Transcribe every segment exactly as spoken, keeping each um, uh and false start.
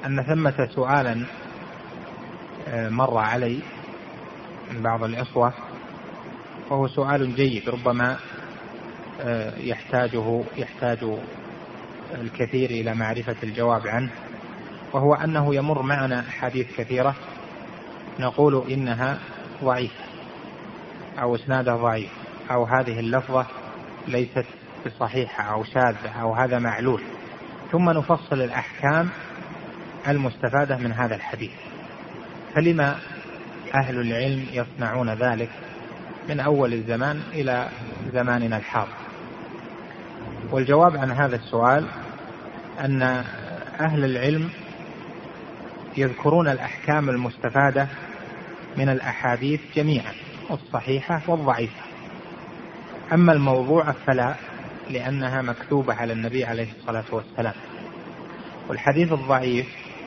أن ثمة سؤالا مر علي من بعض الإخوة، وهو سؤال جيد ربما يحتاجه يحتاج الكثير إلى معرفة الجواب عنه، وهو أنه يمر معنا أحاديث كثيرة نقول إنها ضعيفة أو إسنادها ضعيف، أو هذه اللفظة ليست بصحيحة أو شاذة أو هذا معلول، ثم نفصل الأحكام المستفادة من هذا الحديث. فلما أهل العلم يصنعون ذلك من أول الزمان إلى زماننا الحاضر؟ والجواب عن هذا السؤال أن أهل العلم يذكرون الأحكام المستفادة من الأحاديث جميعا، الصحيحة والضعيفة. أما الموضوع فلا، لأنها مكتوبة على النبي عليه الصلاة والسلام. والحديث الضعيف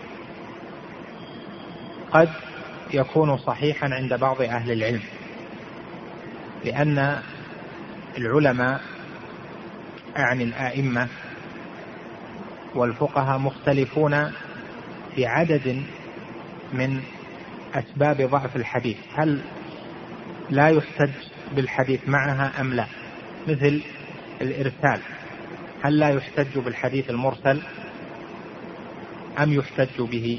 قد يكون صحيحا عند بعض أهل العلم، لأن العلماء أعني الآئمة والفقهاء مختلفون في عدد من أسباب ضعف الحديث، هل لا يحتج بالحديث معها أم لا؟ مثل الإرسال، هل لا يحتج بالحديث المرسل أم يحتج به؟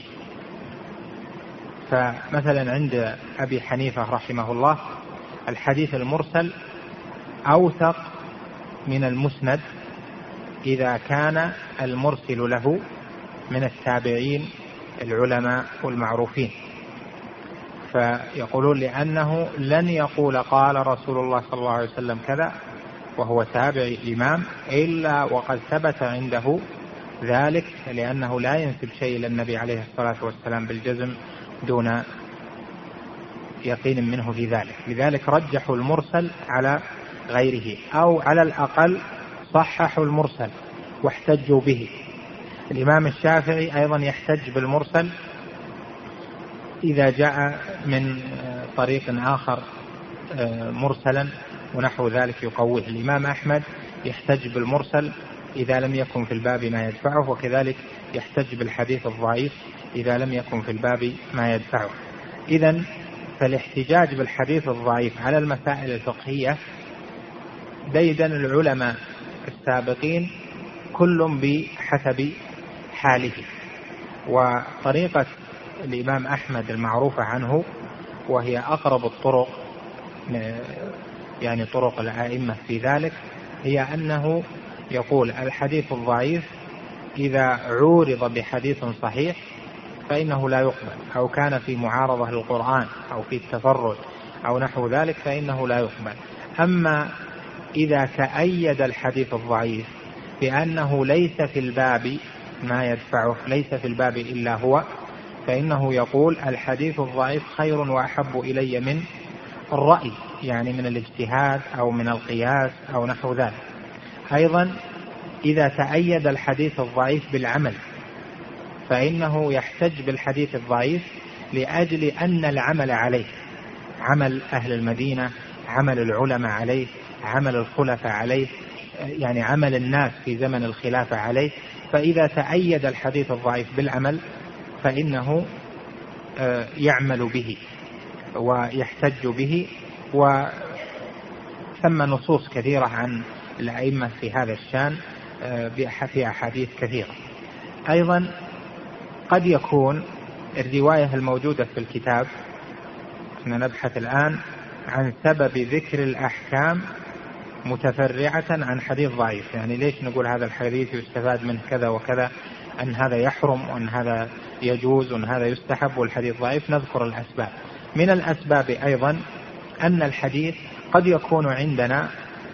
فمثلا عند أبي حنيفة رحمه الله الحديث المرسل أوثق من المسند إذا كان المرسل له من التابعين العلماء والمعروفين، فيقولون لأنه لن يقول قال رسول الله صلى الله عليه وسلم كذا وهو تابع إمام إلا وقد ثبت عنده ذلك، لأنه لا ينسب شيء إلى النبي عليه الصلاة والسلام بالجزم دون يقين منه في ذلك. لذلك رجحوا المرسل على غيره، أو على الأقل صححوا المرسل واحتجوا به. الإمام الشافعي أيضا يحتج بالمرسل إذا جاء من طريق آخر مرسلا ونحو ذلك يقويه. الإمام أحمد يحتج بالمرسل إذا لم يكن في الباب ما يدفعه، وكذلك يحتج بالحديث الضعيف إذا لم يكن في الباب ما يدفعه. إذن فالاحتجاج بالحديث الضعيف على المسائل الفقهية ديدن العلماء السابقين كل بحسب حاله. وطريقة الإمام أحمد المعروفة عنه وهي أقرب الطرق، يعني طرق الأئمة في ذلك، هي أنه يقول الحديث الضعيف إذا عورض بحديث صحيح فإنه لا يقبل، أو كان في معارضة للقرآن أو في التفرد أو نحو ذلك فإنه لا يقبل. أما إذا تأيد الحديث الضعيف بأنه ليس في الباب ما يدفعه، ليس في الباب إلا هو، فإنه يقول الحديث الضعيف خير وأحب إلي من الرأي، يعني من الاجتهاد أو من القياس أو نحو ذلك. أيضا إذا تأيد الحديث الضعيف بالعمل فإنه يحتج بالحديث الضعيف لأجل أن العمل عليه، عمل أهل المدينة، عمل العلماء عليه، عمل الخلفاء عليه، يعني عمل الناس في زمن الخلافة عليه. فإذا تأيد الحديث الضعيف بالعمل فإنه يعمل به ويحتج به. وثم نصوص كثيرة عن الأئمة في هذا الشان في أحاديث كثيرة. أيضا قد يكون الرواية الموجودة في الكتاب، نبحث الآن عن سبب ذكر الأحكام متفرعة عن حديث ضعيف، يعني ليش نقول هذا الحديث يستفاد منه كذا وكذا، أن هذا يحرم وأن هذا يجوز وأن هذا يستحب والحديث ضعيف. نذكر الأسباب. من الأسباب أيضا أن الحديث قد يكون عندنا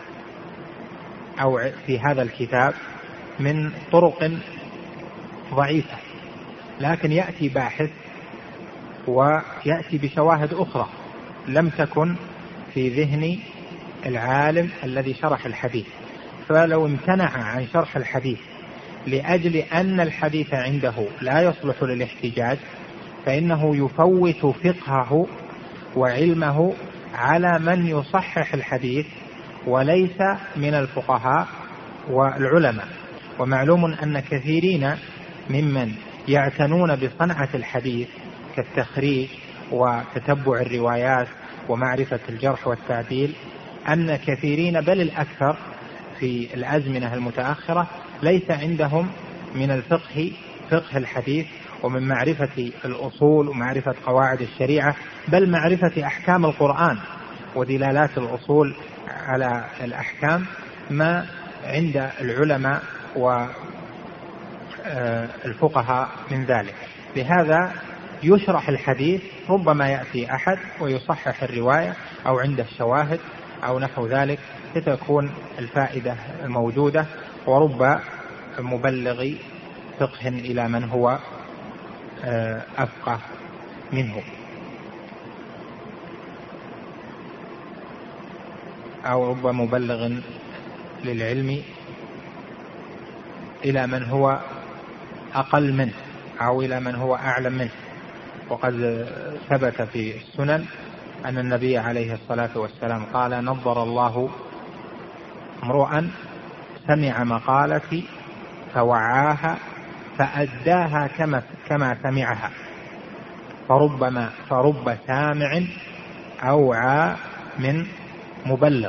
أو في هذا الكتاب من طرق ضعيفة، لكن يأتي باحث ويأتي بشواهد أخرى لم تكن في ذهن العالم الذي شرح الحديث، فلو امتنع عن شرح الحديث لأجل أن الحديث عنده لا يصلح للاحتجاج فإنه يفوت فقهه وعلمه على من يصحح الحديث وليس من الفقهاء والعلماء. ومعلوم أن كثيرين ممن يعتنون بصنعة الحديث كالتخريج وتتبع الروايات ومعرفة الجرح والتعديل، أن كثيرين بل الأكثر في الأزمنة المتأخرة ليس عندهم من الفقه فقه الحديث ومن معرفة الأصول ومعرفة قواعد الشريعة، بل معرفة أحكام القرآن ودلالات الأصول على الأحكام ما عند العلماء والفقهاء من ذلك. لهذا يشرح الحديث، ربما يأتي أحد ويصحح الرواية أو عنده الشواهد أو نحو ذلك، فتكون الفائدة موجودة، ورب مبلغ فقه إلى من هو أفقه منه، أو رب مبلغ للعلم إلى من هو أقل منه أو إلى من هو أعلم منه. وقد ثبت في السنن أن النبي عليه الصلاة والسلام قال: نظر الله امرؤا سمع مقالتي فوعاها فأداها كما كما سمعها، فربما فرب سامع أوعى من مبلغ،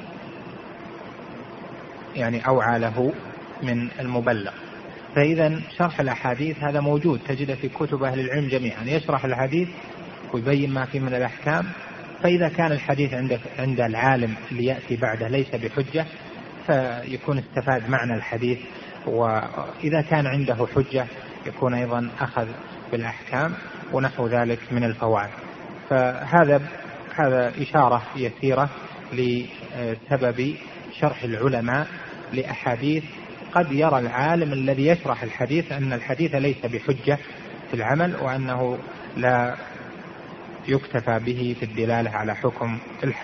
يعني أوعى له من المبلغ. فإذا شرح الأحاديث هذا موجود، تجد في كتب أهل العلم جميعا يشرح الحديث ويبين ما فيه من الأحكام. فإذا كان الحديث عند عند العالم اللي يأتي بعده ليس بحجة، فيكون استفاد معنى الحديث، وإذا كان عنده حجة يكون أيضا أخذ بالأحكام ونحو ذلك من الفوائد. فهذا هذا إشارة يسيرة لسبب شرح العلماء لأحاديث قد يرى العالم الذي يشرح الحديث أن الحديث ليس بحجة في العمل، وأنه لا يكتفى به في الدلالة على حكم الحديث.